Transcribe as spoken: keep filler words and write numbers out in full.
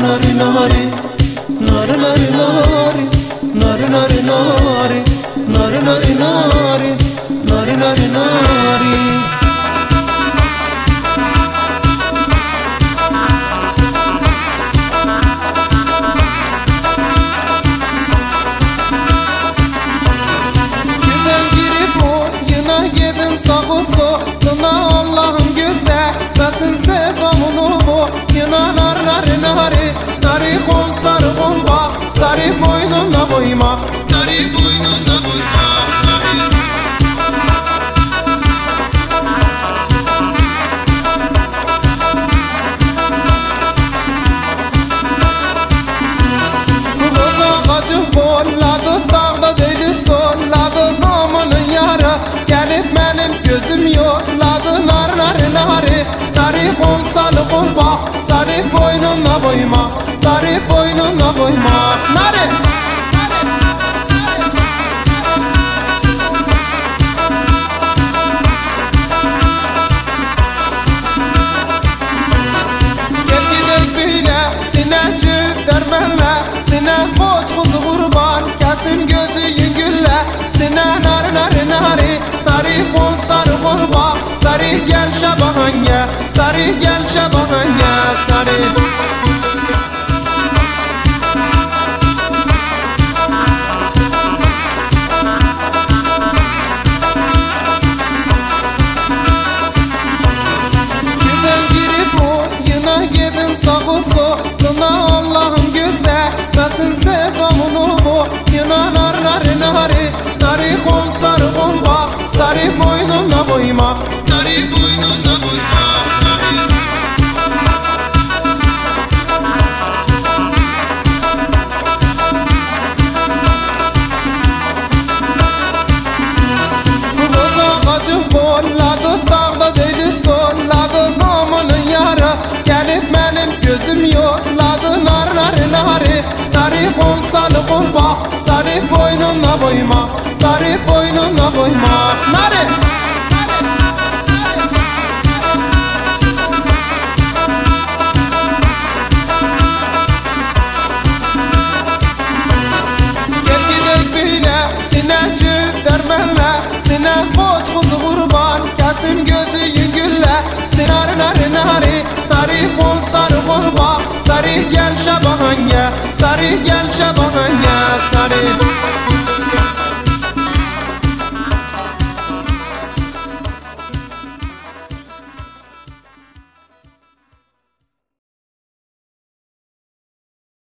nari nari nari nari nari nari nari nari nari nari nari nari nari nari Güzel girip oyuna gidin sağ soluna Allah'ım gözlemesin sevamını bu Yına nar nari nari nari kol sarı kol bak Sarı boynuna koyma Sarı boynuna koyma Kolladı sağda değil solladı namının yarı Gelip benim gözüm yolladı nar nari nari Nari kol sarı kol bak Sarı boynuna koyma Sarı boynuna koyma Nari Gel gidelim böyle sineci dermenle Sine koç kuzu kurban kesin gözü gülle Sine nari nari nari nari kol sarı kol bak Sarı gel şabahanya sarı gel şabahanya sarı Güzel girip oyuna gidin sağ soluna Allah'ım gözlemesin sevamını bu Yına nar nari nari nari kol sarı kol bak Sarı boynuna koyma Sarı boynuna koyma Kolladı sağda değil solladı namının yarı Gelip benim gözüm yolladı nar nari nari Nari kol sarı kol bak Sarı boynuna koyma Sarı boynuna koyma Nari Gel gidelim böyle sineci dermenle Sine koç kuzu kurban kesin gözü gülle Sinar nari nari nari kol sarı kol bak Sarı gel şabahanya sarı gel şabahanya sarı